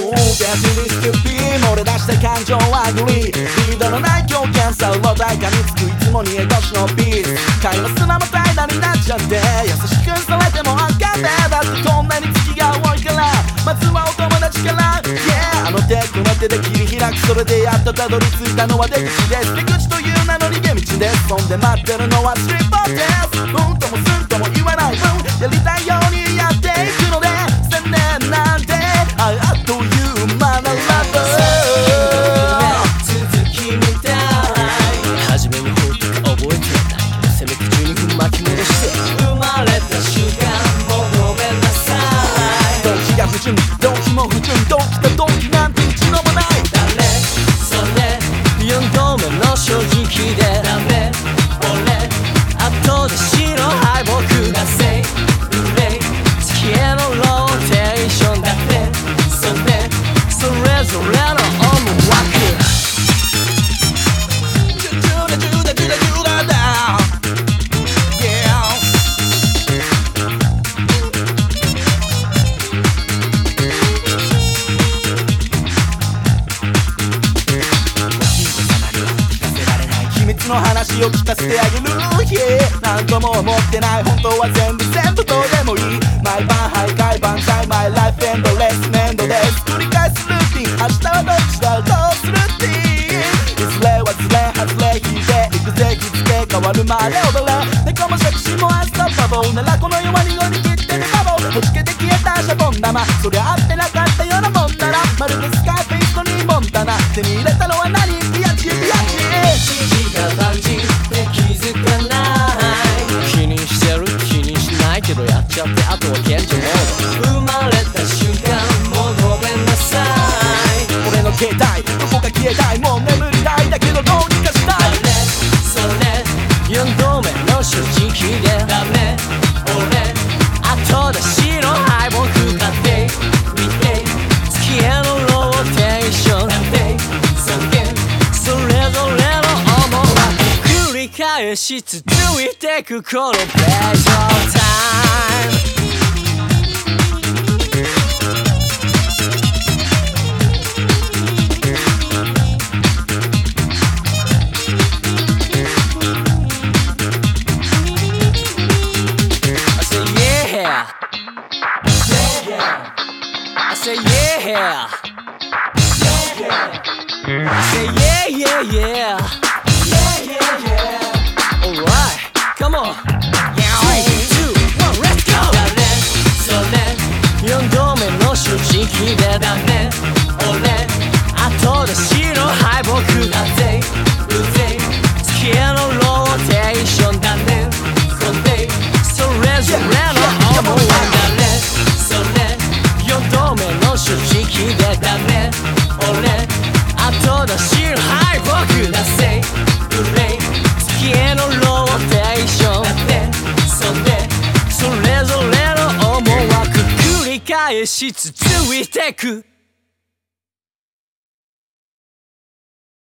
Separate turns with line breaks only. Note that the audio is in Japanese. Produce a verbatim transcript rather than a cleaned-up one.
にスキュッピー漏れ出した感情はグリーリードのない狂犬さうろたいかみつくいつもにエゴシのピース会話砂も平らになっちゃって優しくされてもあかんねだってこんなに月が多いからまずはお友達から Yeah あの手この手で切り開くそれでやっとたどり着いたのは出口です出口という名の逃げ道ですそんで待ってるのはスリッパーですうんともすんとも言わない分やりたいようにやっていくので千年なんてあっという間なラブ
続きみたい初めの方とか覚えてないせめてじゅうにふん巻き戻して生まれた瞬間もうごめんなさい
動機が不純動機も不純動機と動機なんて一度もない
誰それよんどめの正直でダメ俺後で白敗北がせい憂い月へのローテーションだってそれそれぞれの思惑
の話を聞かせてあげる Yeah なんとも思ってない本当は全部全部どうでもいい毎晩徘徊万歳 My life endless 面倒です繰り返すルーティン明日はどっちだどうするっていいいずれはずれ外れ引いていくぜ日付変わるまで踊れ猫も杓子もアンストッパボーならこの世は濁り切ってるバボー落ちけて消えたシャボン玉そりゃ合ってなかったようなもんならまるでスカイフェイストにモンタナ手に入れたのは何ピヤチピヤチ
万事って気づかない気にしてる気にしないけどやっちゃってあとは賢者モード生まれた瞬間もうごめんなさい
俺の携帯どこか消えたいもう眠りたいだけどどうにかしたい
誰それよんどめの正直でダメ俺後出しの敗北だって見て月へのローテーションだってそれそれぞれ繰り返し続いてくこのプレジャータイムI say yeah I say yeah yeah yeah Alright, come on three, two, one, let's go 誰それよんどめの正直でダメ俺後出しの敗北だぜうぜい月へのローテーションだねそれそれぞれの思い誰それよんどめの正直でダメ俺後出しの敗北だぜ憂い月へのローテーションだってそれそれぞれの思惑繰り返し続いてく